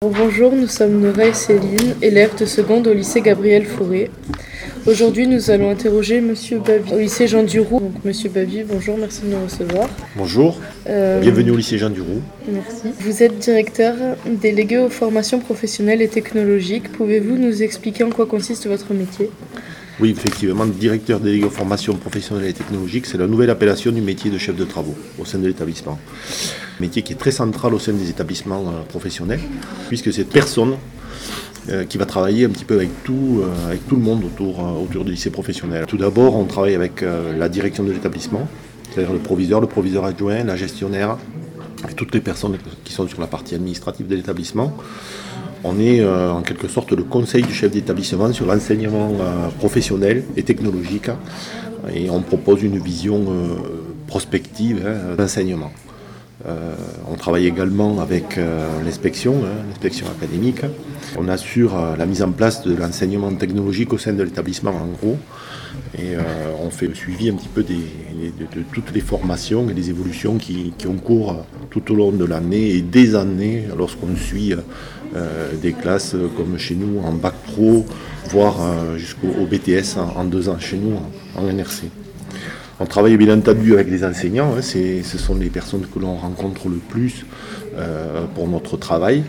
Alors bonjour, nous sommes Nora et Céline, élèves de seconde au lycée Gabriel Fauré. Aujourd'hui, nous allons interroger Monsieur Bavy au lycée Jean Duroux. Donc Monsieur Bavy, bonjour, merci de nous recevoir. Bonjour, bienvenue au lycée Jean Duroux. Merci. Vous êtes directeur délégué aux formations professionnelles et technologiques. Pouvez-vous nous expliquer en quoi consiste votre métier ? Oui, effectivement, directeur délégué aux formations professionnelles et technologiques, c'est la nouvelle appellation du métier de chef de travaux au sein de l'établissement. Un métier qui est très central au sein des établissements professionnels, puisque c'est personne qui va travailler un petit peu avec tout le monde autour du lycée professionnel. Tout d'abord, on travaille avec la direction de l'établissement, c'est-à-dire le proviseur adjoint, la gestionnaire, et toutes les personnes qui sont sur la partie administrative de l'établissement. On est en quelque sorte le conseil du chef d'établissement sur l'enseignement professionnel et technologique, et on propose une vision prospective d'enseignement. On travaille également avec l'inspection académique. On assure la mise en place de l'enseignement technologique au sein de l'établissement en gros. Et on fait le suivi un petit peu de toutes les formations et des évolutions qui ont cours tout au long de l'année et des années lorsqu'on suit des classes comme chez nous en bac pro, voire jusqu'au BTS en 2 ans chez nous en NRC. On travaille bien entendu avec les enseignants, ce sont les personnes que l'on rencontre le plus pour notre travail.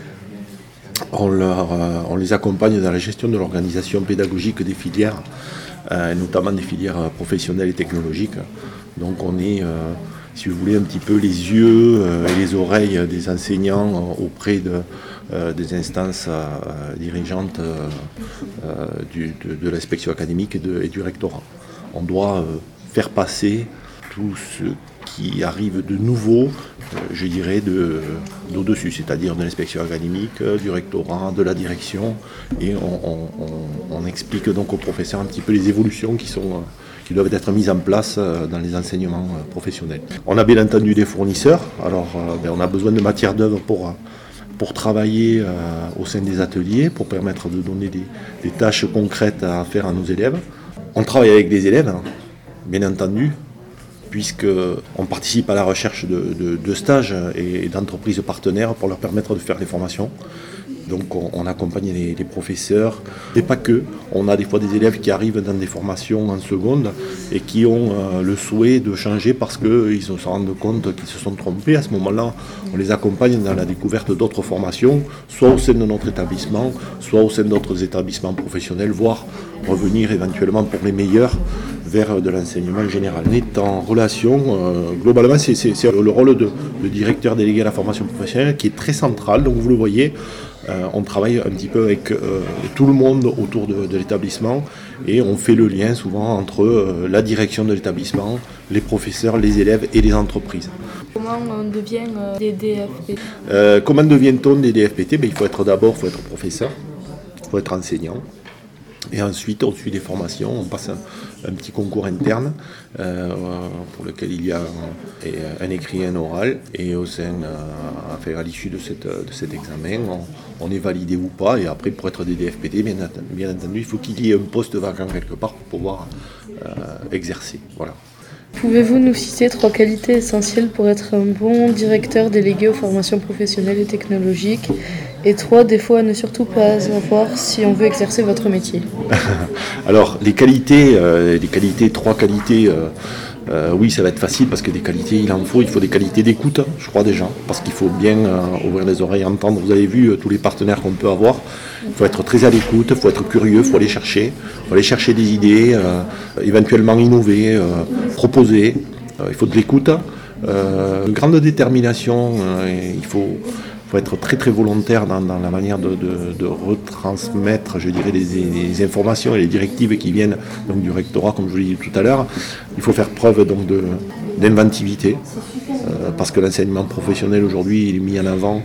On les accompagne dans la gestion de l'organisation pédagogique des filières, notamment des filières professionnelles et technologiques. Donc on est, si vous voulez, un petit peu les yeux et les oreilles des enseignants auprès des instances dirigeantes de l'inspection académique et du rectorat. On doit faire passer tout ce qui arrive de nouveau, je dirais, d'au-dessus, c'est-à-dire de l'inspection académique, du rectorat, de la direction, et on explique donc aux professeurs un petit peu les évolutions qui doivent être mises en place dans les enseignements professionnels. On a bien entendu des fournisseurs, alors on a besoin de matière d'œuvre pour travailler au sein des ateliers, pour permettre de donner des tâches concrètes à faire à nos élèves. On travaille avec des élèves, bien entendu, puisqu'on participe à la recherche de stages et d'entreprises partenaires pour leur permettre de faire les formations. Donc on accompagne les professeurs, et pas que. On a des fois des élèves qui arrivent dans des formations en seconde et qui ont le souhait de changer parce qu'ils se rendent compte qu'ils se sont trompés. À ce moment-là, on les accompagne dans la découverte d'autres formations, soit au sein de notre établissement, soit au sein d'autres établissements professionnels, voire revenir éventuellement pour les meilleurs vers de l'enseignement général. On est en relation, globalement c'est le rôle de directeur délégué à la formation professionnelle qui est très central, donc vous le voyez, on travaille un petit peu avec tout le monde autour de l'établissement et on fait le lien souvent entre la direction de l'établissement, les professeurs, les élèves et les entreprises. Comment on devient des DFPT ? Comment devient-on des DFPT ? Il faut être professeur, il faut être enseignant. Et ensuite, on suit des formations, on passe un petit concours interne pour lequel il y a un écrit et un oral. Et à l'issue de cet examen, on est validé ou pas. Et après, pour être des DFPT, bien entendu, il faut qu'il y ait un poste vacant quelque part pour pouvoir exercer. Voilà. Pouvez-vous nous citer 3 qualités essentielles pour être un bon directeur délégué aux formations professionnelles et technologiques et 3 défauts à ne surtout pas avoir si on veut exercer votre métier ? Alors, les qualités, 3 qualités, oui, ça va être facile parce que des qualités, il faut des qualités d'écoute, je crois déjà, parce qu'il faut bien ouvrir les oreilles, entendre. Vous avez vu tous les partenaires qu'on peut avoir. Il faut être très à l'écoute, il faut être curieux, il faut aller chercher des idées, éventuellement innover, proposer. Il faut de l'écoute, une grande détermination, il faut être très très volontaire dans la manière de retransmettre, je dirais, les informations et les directives qui viennent donc du rectorat, comme je vous l'ai dit tout à l'heure. Il faut faire preuve donc d'inventivité, parce que l'enseignement professionnel aujourd'hui il est mis en avant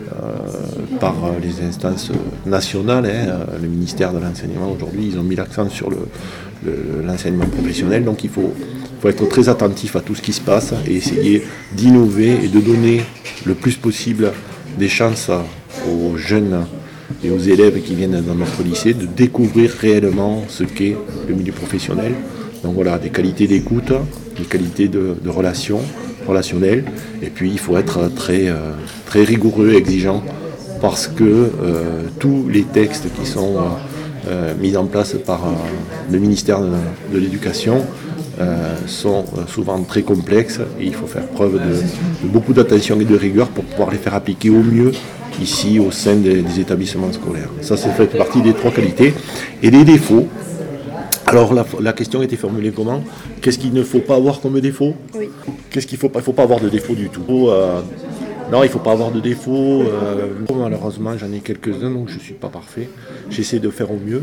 par les instances nationales. Le ministère de l'enseignement aujourd'hui, ils ont mis l'accent sur l'enseignement professionnel, donc il faut être très attentif à tout ce qui se passe et essayer d'innover et de donner le plus possible des chances aux jeunes et aux élèves qui viennent dans notre lycée de découvrir réellement ce qu'est le milieu professionnel. Donc voilà, des qualités d'écoute, des qualités de relationnelles, et puis il faut être très, très rigoureux, exigeant parce que tous les textes qui sont mis en place par le ministère de l'Éducation sont souvent très complexes et il faut faire preuve de beaucoup d'attention et de rigueur pour pouvoir les faire appliquer au mieux ici au sein des établissements scolaires. Ça fait partie des 3 qualités. Et les défauts, alors la question était formulée comment ? Qu'est-ce qu'il ne faut pas avoir comme défaut ? Oui. Qu'est-ce qu'il faut pas ? Il ne faut pas avoir de défaut du tout. Non, il ne faut pas avoir de défaut. Malheureusement, j'en ai quelques-uns, donc je ne suis pas parfait. J'essaie de faire au mieux.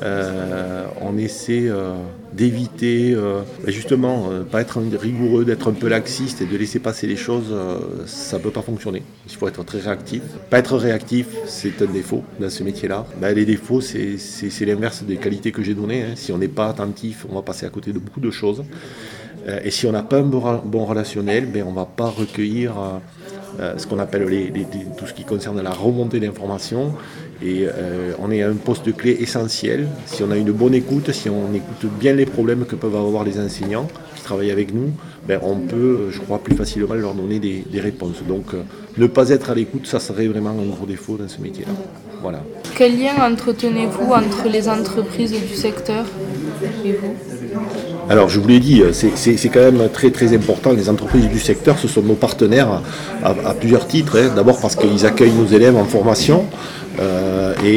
On essaie d'éviter, justement, pas être rigoureux, d'être un peu laxiste et de laisser passer les choses. Ça ne peut pas fonctionner. Il faut être très réactif. Pas être réactif, c'est un défaut dans ce métier-là. Les défauts, c'est l'inverse des qualités que j'ai données. Si on n'est pas attentif, on va passer à côté de beaucoup de choses. Et si on n'a pas un bon relationnel, on ne va pas recueillir ce qu'on appelle tout ce qui concerne la remontée d'informations. Et on est à un poste clé essentiel. Si on a une bonne écoute, si on écoute bien les problèmes que peuvent avoir les enseignants qui travaillent avec nous, on peut, je crois, plus facilement leur donner des réponses. Donc ne pas être à l'écoute, ça serait vraiment un gros défaut dans ce métier-là. Voilà. Quel lien entretenez-vous entre les entreprises du secteur et vous ? Alors je vous l'ai dit, c'est quand même très très important. Les entreprises du secteur, ce sont nos partenaires à plusieurs titres. D'abord parce qu'ils accueillent nos élèves en formation et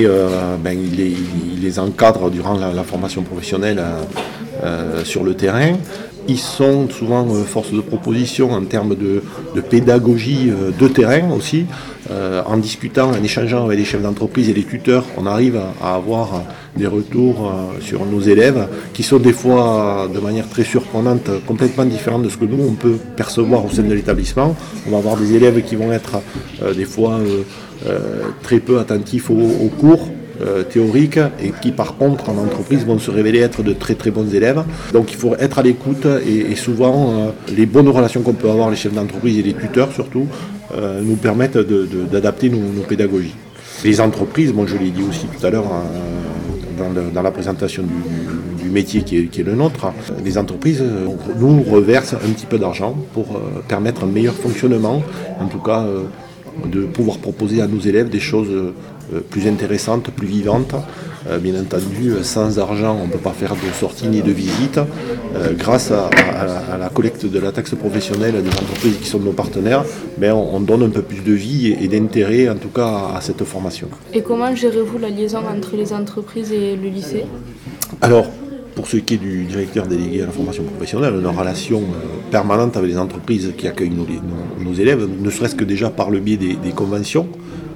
ils les encadrent durant la formation professionnelle sur le terrain. Ils sont souvent force de proposition en termes de pédagogie de terrain aussi. En discutant, en échangeant avec les chefs d'entreprise et les tuteurs, on arrive à avoir des retours sur nos élèves qui sont des fois, de manière très surprenante, complètement différentes de ce que nous, on peut percevoir au sein de l'établissement. On va avoir des élèves qui vont être des fois très peu attentifs aux cours théoriques et qui par contre en entreprise vont se révéler être de très très bons élèves. Donc il faut être à l'écoute et souvent les bonnes relations qu'on peut avoir les chefs d'entreprise et les tuteurs surtout nous permettent d'adapter nos pédagogies. Les entreprises, je l'ai dit aussi tout à l'heure dans la présentation du métier qui est le nôtre, les entreprises nous reversent un petit peu d'argent pour permettre un meilleur fonctionnement, en tout cas de pouvoir proposer à nos élèves des choses plus intéressantes, plus vivantes. Bien entendu, sans argent, on ne peut pas faire de sortie ni de visite. Grâce à la collecte de la taxe professionnelle des entreprises qui sont nos partenaires, on donne un peu plus de vie et d'intérêt, en tout cas, à cette formation. Et comment gérez-vous la liaison entre les entreprises et le lycée ? Alors, pour ce qui est du directeur délégué à la formation professionnelle, on a une relation permanente avec les entreprises qui accueillent nos élèves, ne serait-ce que déjà par le biais des conventions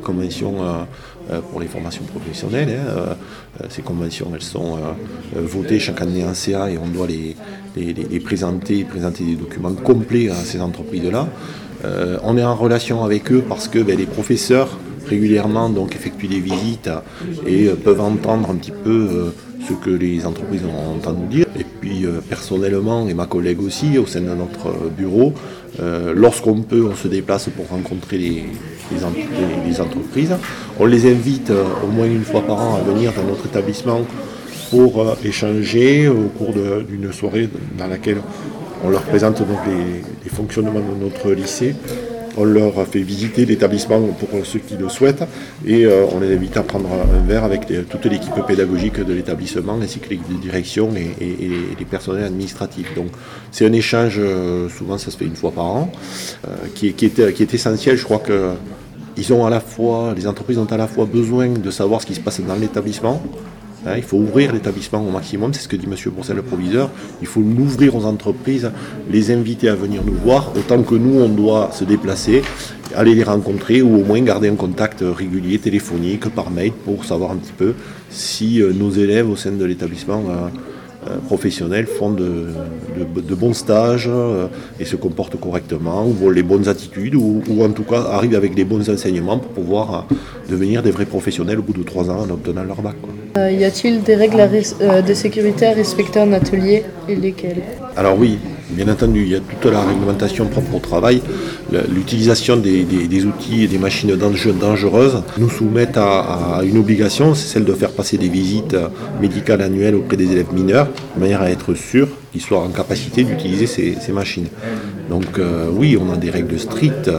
pour les formations professionnelles. Ces conventions, elles sont votées chaque année en CA et on doit les présenter des documents complets à ces entreprises-là. On est en relation avec eux parce que les professeurs régulièrement effectuent des visites et peuvent entendre un petit peu ce que les entreprises ont à nous dire. Et puis personnellement, et ma collègue aussi, au sein de notre bureau, lorsqu'on peut, on se déplace pour rencontrer les entreprises. On les invite au moins une fois par an à venir dans notre établissement pour échanger au cours d'une soirée dans laquelle on leur présente les fonctionnements de notre lycée. On leur fait visiter l'établissement pour ceux qui le souhaitent et on les invite à prendre un verre avec toute l'équipe pédagogique de l'établissement ainsi que les directions et les personnels administratifs. Donc c'est un échange, souvent ça se fait une fois par an, qui est essentiel. Je crois que les entreprises ont à la fois besoin de savoir ce qui se passe dans l'établissement. Il faut ouvrir l'établissement au maximum, c'est ce que dit M. Bourcel, le proviseur. Il faut l'ouvrir aux entreprises, les inviter à venir nous voir, autant que nous, on doit se déplacer, aller les rencontrer ou au moins garder un contact régulier, téléphonique, par mail, pour savoir un petit peu si nos élèves au sein de l'établissement professionnels font de bons stages et se comportent correctement, ou ont les bonnes attitudes, ou en tout cas arrivent avec les bons enseignements pour pouvoir devenir des vrais professionnels au bout de 3 ans en obtenant leur bac. Y a-t-il des règles de sécurité à respecter en atelier et lesquelles ? Alors oui, bien entendu, il y a toute la réglementation propre au travail. L'utilisation des outils et des machines dangereuses nous soumettent à une obligation, c'est celle de faire passer des visites médicales annuelles auprès des élèves mineurs, de manière à être sûr qu'ils soient en capacité d'utiliser ces machines. Donc oui, on a des règles strictes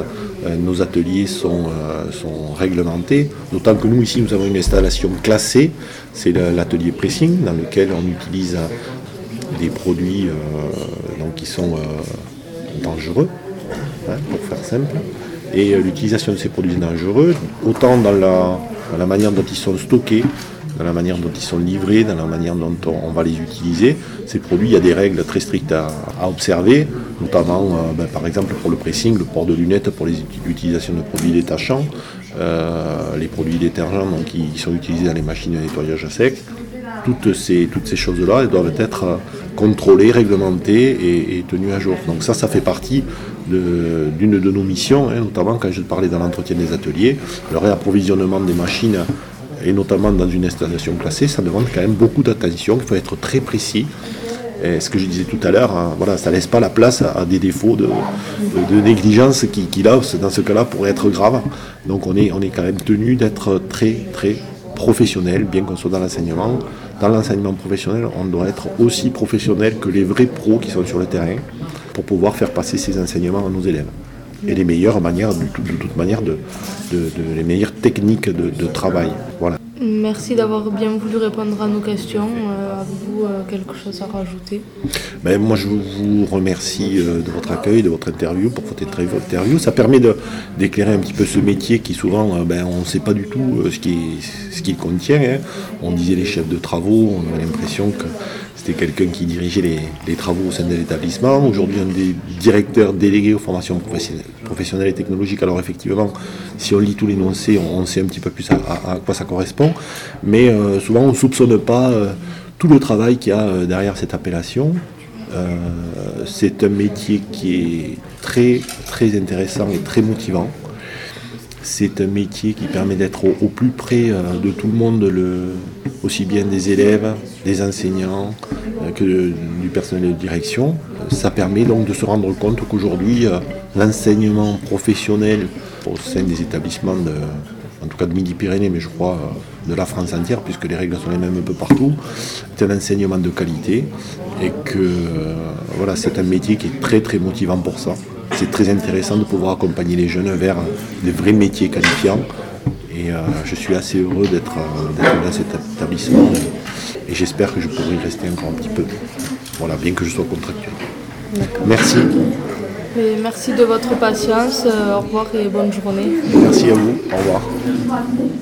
nos ateliers sont réglementés, d'autant que nous ici nous avons une installation classée, c'est l'atelier pressing dans lequel on utilise des produits qui sont dangereux, pour faire simple, et l'utilisation de ces produits dangereux, autant dans la manière dont ils sont stockés, dans la manière dont ils sont livrés, dans la manière dont on va les utiliser. Ces produits, il y a des règles très strictes à observer, notamment par exemple pour le pressing, le port de lunettes pour l'utilisation de produits détachants, les produits détergents qui sont utilisés dans les machines de nettoyage à sec. Toutes ces choses-là, elles doivent être contrôlées, réglementées et tenues à jour. Donc ça fait partie d'une de nos missions, notamment quand je parlais dans l'entretien des ateliers. Le réapprovisionnement des machines, et notamment dans une installation classée, ça demande quand même beaucoup d'attention, il faut être très précis. Et ce que je disais tout à l'heure, ça ne laisse pas la place à des défauts de négligence qui là, dans ce cas-là, pourraient être graves. Donc on est quand même tenu d'être très très professionnel, bien qu'on soit dans l'enseignement. Dans l'enseignement professionnel, on doit être aussi professionnel que les vrais pros qui sont sur le terrain pour pouvoir faire passer ces enseignements à nos élèves. Et les meilleures manières, de toute manière, les meilleures techniques de travail. Voilà. Merci d'avoir bien voulu répondre à nos questions. Avez-vous quelque chose à rajouter ? Moi, je vous remercie de votre accueil, de votre interview, pour votre interview. Ça permet d'éclairer un petit peu ce métier qui souvent, on ne sait pas du tout ce qu'il contient. On disait les chefs de travaux, on a l'impression que c'était quelqu'un qui dirigeait les travaux au sein de l'établissement. Aujourd'hui, un des directeurs délégués aux formations professionnelles et technologiques. Alors effectivement, si on lit tout l'énoncé, on sait un petit peu plus à quoi ça correspond. Mais souvent, on ne soupçonne pas tout le travail qu'il y a derrière cette appellation. C'est un métier qui est très, très intéressant et très motivant. C'est un métier qui permet d'être au plus près de tout le monde, aussi bien des élèves, des enseignants que du personnel de direction. Ça permet donc de se rendre compte qu'aujourd'hui, l'enseignement professionnel au sein des établissements, en tout cas de Midi-Pyrénées, mais je crois de la France entière, puisque les règles sont les mêmes un peu partout, c'est un enseignement de qualité et que c'est un métier qui est très très motivant pour ça. C'est très intéressant de pouvoir accompagner les jeunes vers des vrais métiers qualifiants. Et je suis assez heureux d'être dans cet établissement. Et j'espère que je pourrai y rester encore un petit peu. Voilà, bien que je sois contractuel. D'accord. Merci. Et merci de votre patience. Au revoir et bonne journée. Merci à vous. Au revoir.